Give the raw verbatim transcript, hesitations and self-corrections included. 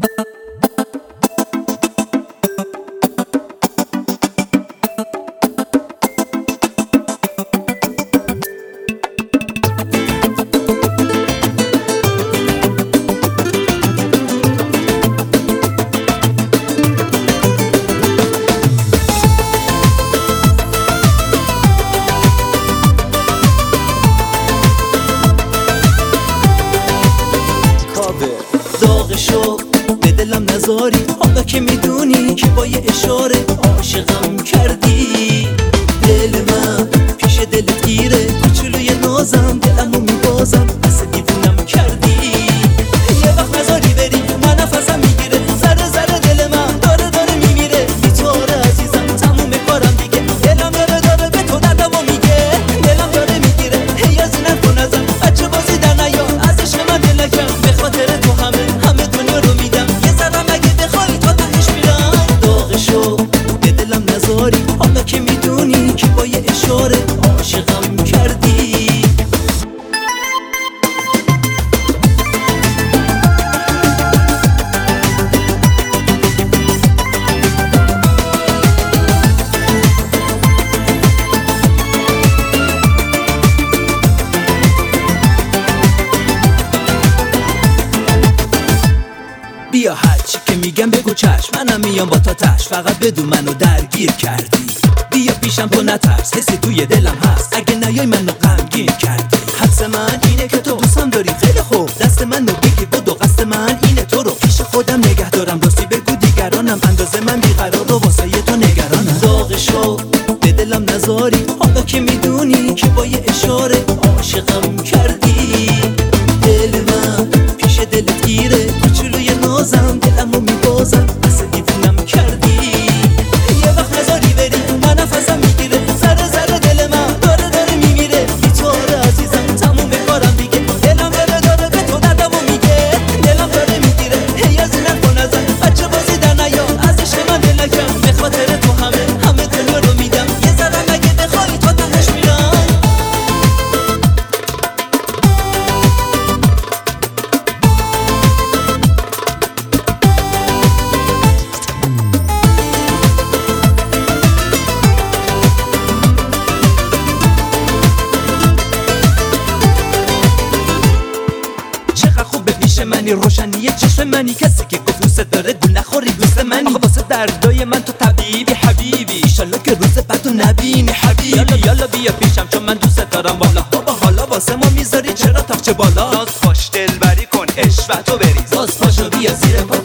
داغ شوق به دلم نذاری، حالا که میدونی که با یه اشاره عاشقم کردی. دل من پیش دلت گیره، کوچولوی نازم دلمو میبازم، مثل دیوونم کردی. یه وقت نذاری بری من نفسم میگیره، ذره ذره دل من داره داره میمیره. بیچاره عزیزم تموم کارم دیگه، دلم داره داره به تو دردمو میگه. دلم داره میگیره هی از این حرفا نزن، بچه بازی در نیار از عشق من دل نکن. به خاطر تو همه همه دنیا رو میدم، یه ذرم اگه بخوای تا تهش میرم. داغ شوق به دلم نذاری، حالا که میدونی که با یه اشاره عاشقم کردی. بیا هرچی که میگم بگو چشم، منم میام با تا تش، فقط بدون منو درگیر کردی. بیا پیشم تو نترس، حسی توی دلم هست، اگه نیای منو غمگین کردی. حدس من اینه که تو دوستم داری، خیلی خوب دست منو بگیر بدو، قصد من اینه تو رو پیش خودم نگه دارم. راستی بگو دیگرانم اندازه من بیقرار رو واسه تو نگرانم. داغ شوق به دلم نذاری، حالا که میدونی که با یه اشاره عاشقم کردی. دل من پیش دلت گیره، کوچولوی نازم دلمو میبازم، مثل دیوونم کردی. یه وقت نذاری بری من نفسم میگیره، ذره ذره دل من داره داره میمیره. بیچاره عزیزم تموم کارم دیگه، دلم داره داره به تو دردمو میگه. دلم داره میگیره هی از این حرفا نزن، بچه بازی در نیار از عشق من دل نکن. به خاطر تو همه همه دنیا رو میدم، یه ذرم اگه بخوای تا تهش میرم. منی روشنی چشم منی، کسی که گفت دوست داره گول نخوری دوست منی. آخه واسه دردای من تو طبیبی حبیبی، ایشالله که روز بعدو نبینی حبیبی. یالا یالا بیا پیشم چون من دوست دارم والا. بابا حالا واسه ما میذاری چرا تاخچه بالا؟ ناز باش دلبری کن عشق تو بریز، باز پاشو بیا زیر پا